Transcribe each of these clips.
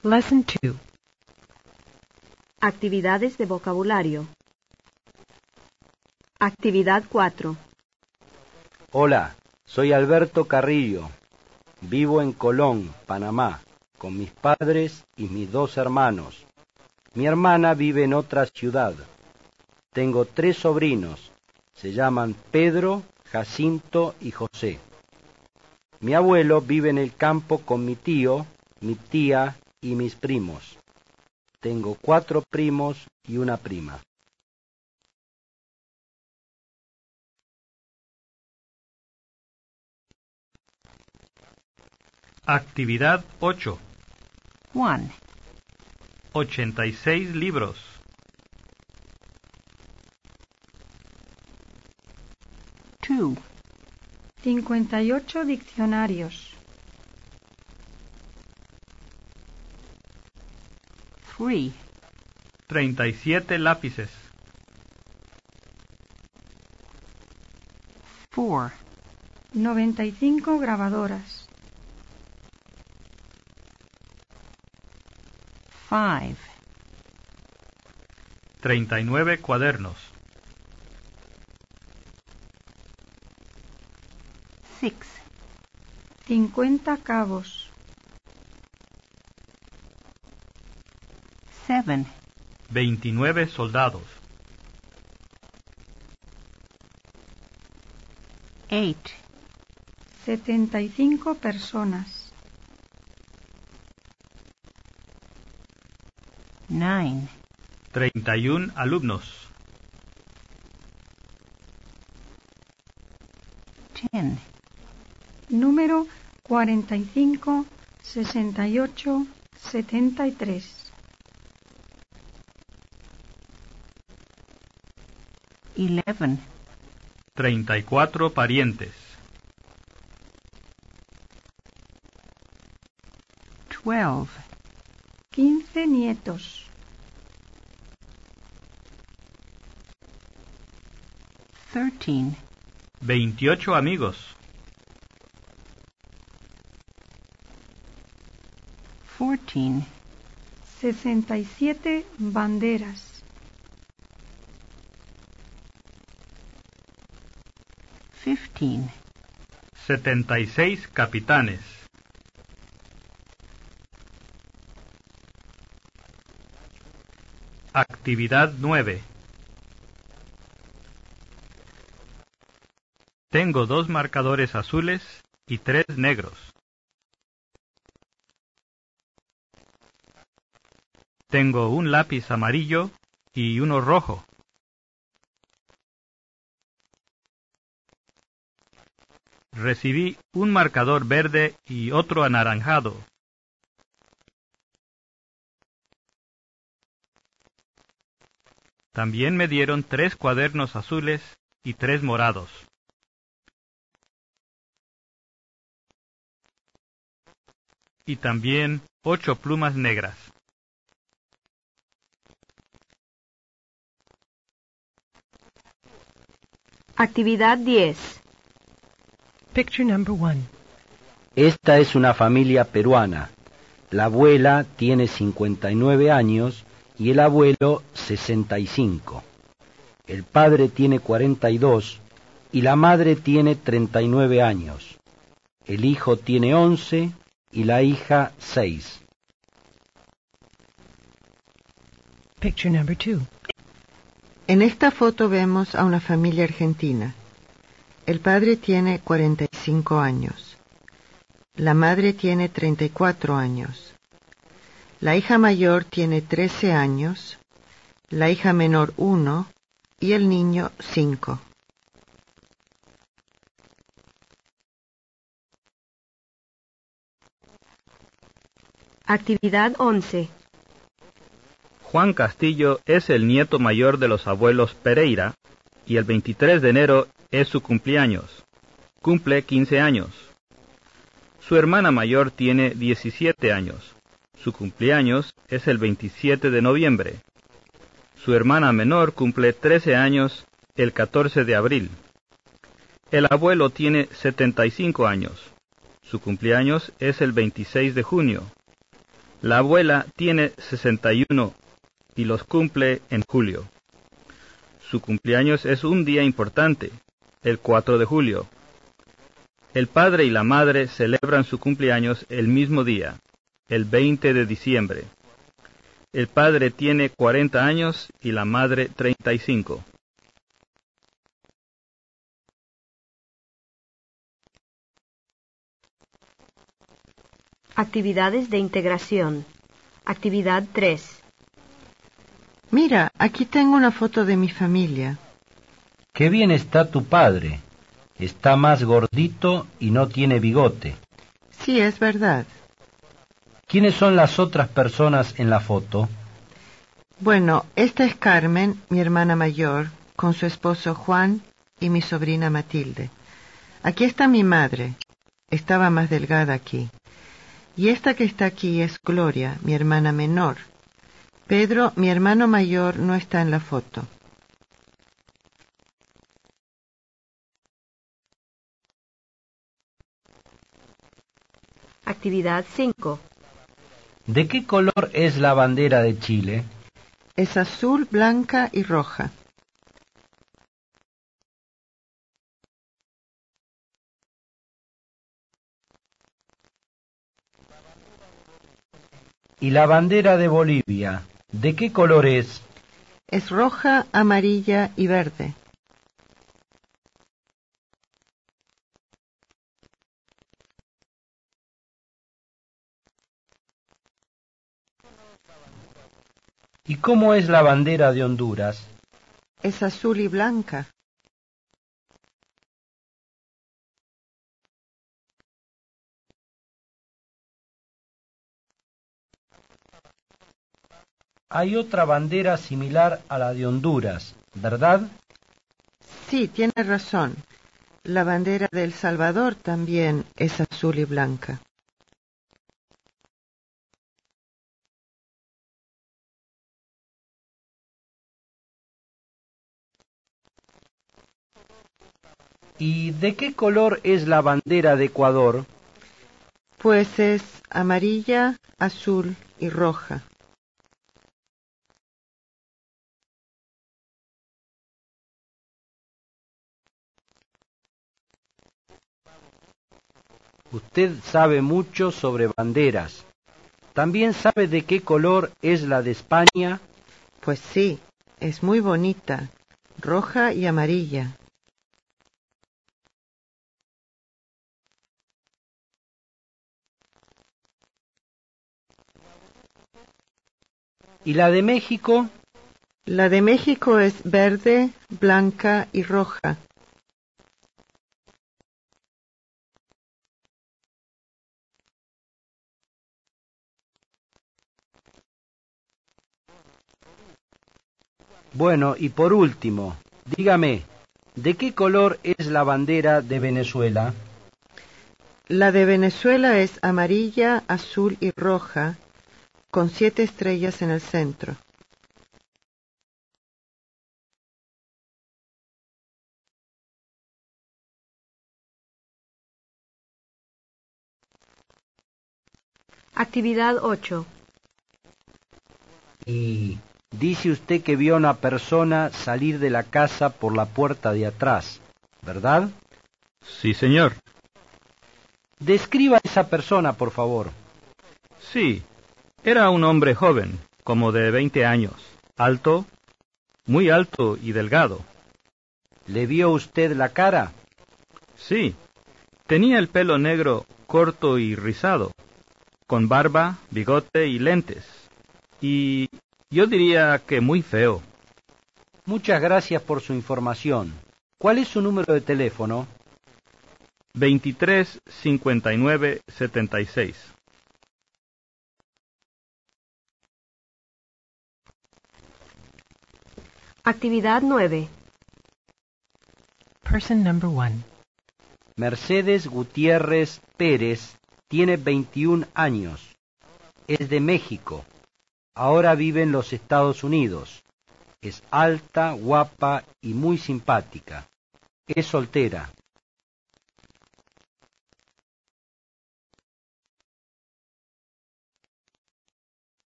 Lesson 2. Actividades de vocabulario. Actividad 4. Hola, soy Alberto Carrillo. Vivo en Colón, Panamá, con mis padres y mis 2 hermanos. Mi hermana vive en otra ciudad. Tengo 3 sobrinos. Se llaman Pedro, Jacinto y José. Mi abuelo vive en el campo con mi tío, mi tía y mis primos. Tengo 4 primos y una prima. Actividad 8. 1. 86 libros. 2. 58 diccionarios. 3. 37 lápices. 4. 95 grabadoras. 5. 39 cuadernos. 6. 50 cabos. 7. 29 soldados. 8. 75 personas. 9. 31 alumnos. 10. Número 45, 68, 73. 11. 34 parientes. 12. 15 nietos. 13. 28 amigos. 14. 67 banderas. 15. 76 capitanes. Actividad 9. Tengo 2 marcadores azules y 3 negros. Tengo un lápiz amarillo y uno rojo. Recibí un marcador verde y otro anaranjado. También me dieron 3 cuadernos azules y 3 morados. Y también 8 plumas negras. Actividad 10. Picture number 1. Esta es una familia peruana. La abuela tiene 59 años y el abuelo 65. El padre tiene 42 y la madre tiene 39 años. El hijo tiene 11 y la hija 6. Picture number 2. En esta foto vemos a una familia argentina. El padre tiene 45 años. La madre tiene 34 años. La hija mayor tiene 13 años, la hija menor 1 y el niño 5. Actividad 11. Juan Castillo es el nieto mayor de los abuelos Pereira y el 23 de enero es su cumpleaños. Cumple 15 años. Su hermana mayor tiene 17 años. Su cumpleaños es el 27 de noviembre. Su hermana menor cumple 13 años el 14 de abril. El abuelo tiene 75 años. Su cumpleaños es el 26 de junio. La abuela tiene 61 y los cumple en julio. Su cumpleaños es un día importante, el 4 de julio. El padre y la madre celebran su cumpleaños el mismo día, el 20 de diciembre. El padre tiene 40 años y la madre 35. Actividades de integración. Actividad 3. Mira, aquí tengo una foto de mi familia. Qué bien está tu padre. Está más gordito y no tiene bigote. Sí, es verdad. ¿Quiénes son las otras personas en la foto? Bueno, esta es Carmen, mi hermana mayor, con su esposo Juan y mi sobrina Matilde. Aquí está mi madre. Estaba más delgada aquí. Y esta que está aquí es Gloria, mi hermana menor. Pedro, mi hermano mayor, no está en la foto. Actividad 5. ¿De qué color es la bandera de Chile? Es azul, blanca y roja. ¿Y la bandera de Bolivia? ¿De qué color es? Es roja, amarilla y verde. ¿Y cómo es la bandera de Honduras? Es azul y blanca. Hay otra bandera similar a la de Honduras, ¿verdad? Sí, tiene razón. La bandera de El Salvador también es azul y blanca. ¿Y de qué color es la bandera de Ecuador? Pues es amarilla, azul y roja. Usted sabe mucho sobre banderas. ¿También sabe de qué color es la de España? Pues sí, es muy bonita, roja y amarilla. ¿Y la de México? La de México es verde, blanca y roja. Bueno, y por último, dígame, ¿de qué color es la bandera de Venezuela? La de Venezuela es amarilla, azul y roja, con 7 estrellas en el centro. Actividad 8. Y dice usted que vio a una persona salir de la casa por la puerta de atrás, ¿verdad? Sí, señor. Describa a esa persona, por favor. Sí, era un hombre joven, como de 20 años, alto, muy alto y delgado. ¿Le vio usted la cara? Sí, tenía el pelo negro, corto y rizado, con barba, bigote y lentes. Y yo diría que muy feo. Muchas gracias por su información. ¿Cuál es su número de teléfono? 23 59 76. Actividad 9. Person number 1. Mercedes Gutiérrez Pérez tiene 21 años. Es de México. Ahora vive en los Estados Unidos. Es alta, guapa y muy simpática. Es soltera.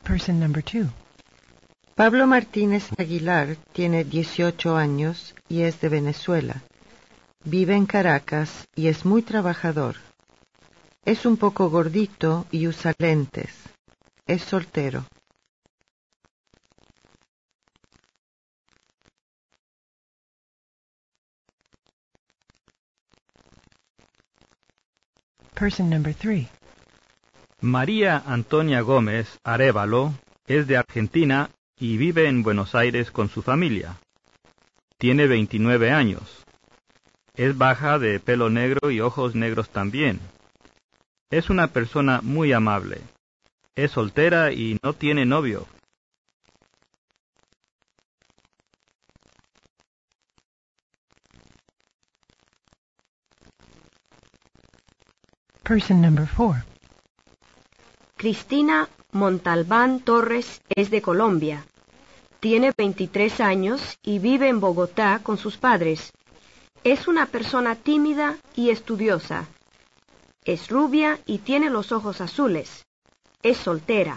Person number 2. Pablo Martínez Aguilar tiene 18 años y es de Venezuela. Vive en Caracas y es muy trabajador. Es un poco gordito y usa lentes. Es soltero. Person number 3. María Antonia Gómez Arévalo es de Argentina y vive en Buenos Aires con su familia. Tiene 29 años. Es baja, de pelo negro y ojos negros también. Es una persona muy amable. Es soltera y no tiene novio. Person number 4. Cristina Montalbán Torres es de Colombia. Tiene 23 años y vive en Bogotá con sus padres. Es una persona tímida y estudiosa. Es rubia y tiene los ojos azules. Es soltera.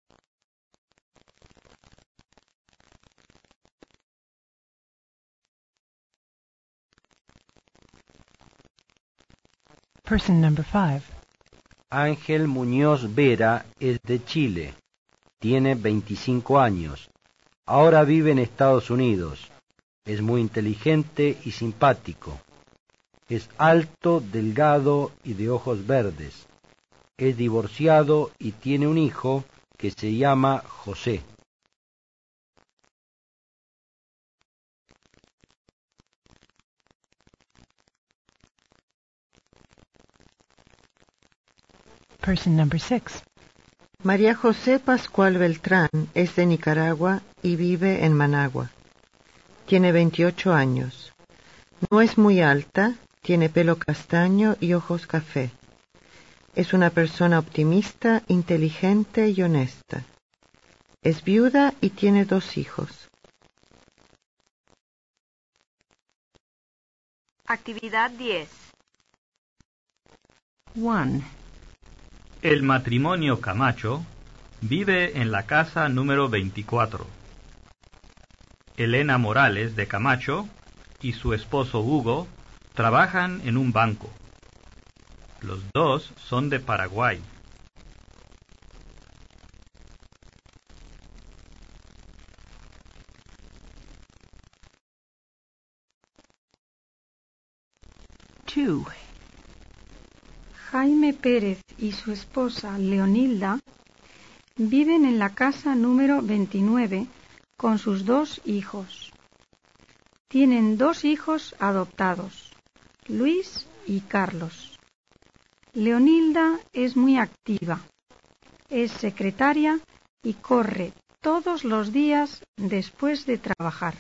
Person number 5. Ángel Muñoz Vera es de Chile. Tiene 25 años. Ahora vive en Estados Unidos. Es muy inteligente y simpático. Es alto, delgado y de ojos verdes. Es divorciado y tiene un hijo que se llama José. Person number 6. María José Pascual Beltrán es de Nicaragua y vive en Managua. Tiene 28 años. No es muy alta, tiene pelo castaño y ojos café. Es una persona optimista, inteligente y honesta. Es viuda y tiene 2 hijos. Actividad 10. 1. El matrimonio Camacho vive en la casa número 24. Elena Morales de Camacho y su esposo Hugo trabajan en un banco. Los dos son de Paraguay. 2. Jaime Pérez y su esposa Leonilda viven en la casa número 29 con sus 2 hijos. Tienen 2 hijos adoptados, Luis y Carlos. Leonilda es muy activa, es secretaria y corre todos los días después de trabajar.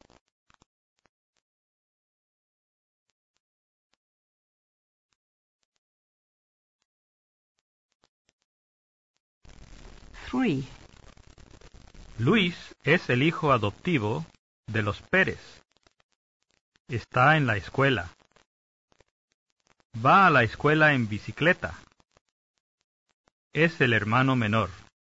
3. Luis es el hijo adoptivo de los Pérez. Está en la escuela. Va a la escuela en bicicleta. Es el hermano menor.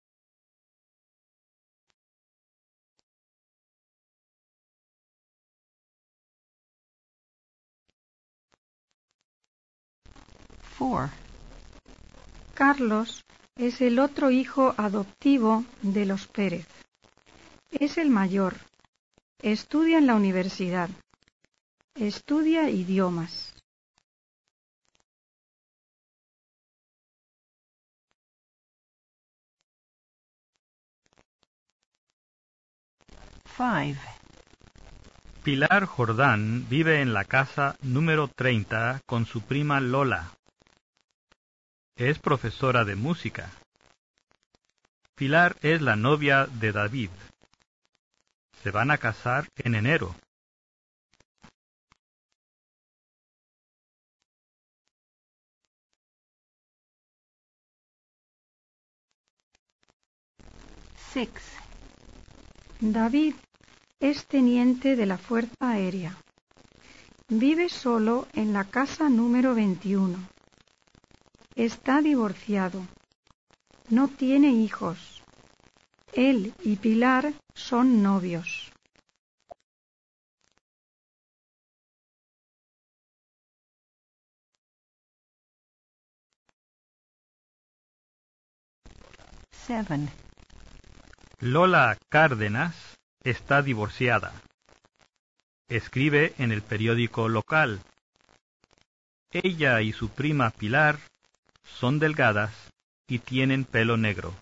4. Carlos es el otro hijo adoptivo de los Pérez. Es el mayor. Estudia en la universidad. Estudia idiomas. 5. Pilar Jordán vive en la casa número 30 con su prima Lola. Es profesora de música. Pilar es la novia de David. Se van a casar en enero. 6. David es teniente de la Fuerza Aérea. Vive solo en la casa número 21. Está divorciado. No tiene hijos. Él y Pilar son novios. Seven. Lola Cárdenas está divorciada. Escribe en el periódico local. Ella y su prima Pilar son delgadas y tienen pelo negro.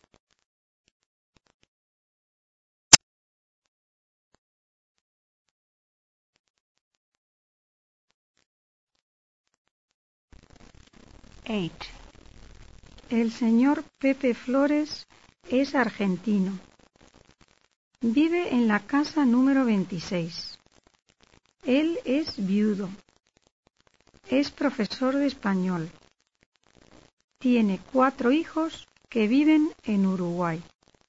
Eight. El señor Pepe Flores es argentino. Vive en la casa número 26. Él es viudo. Es profesor de español. Tiene 4 hijos que viven en Uruguay.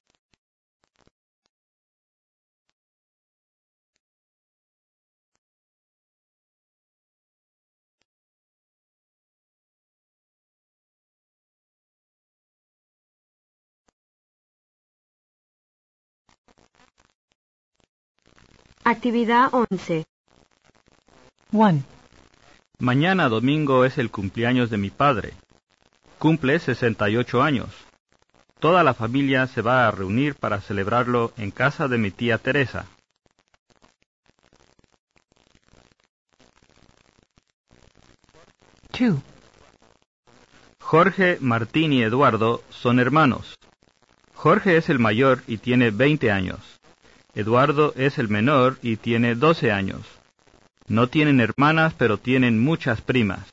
Actividad 11. 1. Mañana domingo es el cumpleaños de mi padre. Cumple 68 años. Toda la familia se va a reunir para celebrarlo en casa de mi tía Teresa. 2. Jorge, Martín y Eduardo son hermanos. Jorge es el mayor y tiene 20 años. Eduardo es el menor y tiene 12 años. No tienen hermanas, pero tienen muchas primas.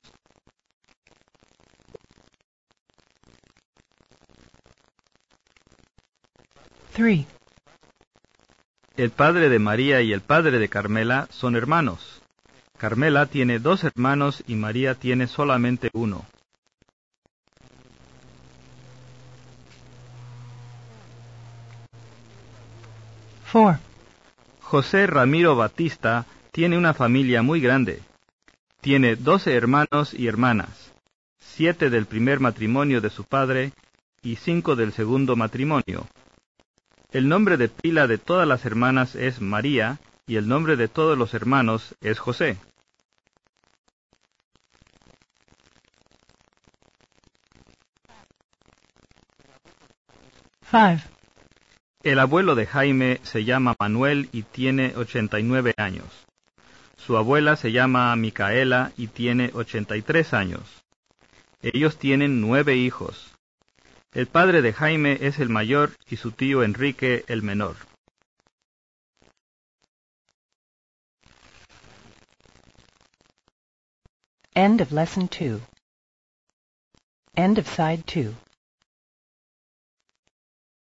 3. El padre de María y el padre de Carmela son hermanos. Carmela tiene 2 hermanos y María tiene solamente uno. 4. José Ramiro Batista tiene una familia muy grande. Tiene 12 hermanos y hermanas, 7 del primer matrimonio de su padre y 5 del segundo matrimonio. El nombre de pila de todas las hermanas es María y el nombre de todos los hermanos es José. 5. El abuelo de Jaime se llama Manuel y tiene 89 años. Su abuela se llama Micaela y tiene 83 años. Ellos tienen 9 hijos. El padre de Jaime es el mayor y su tío Enrique el menor. End of lesson 2. End of side 2.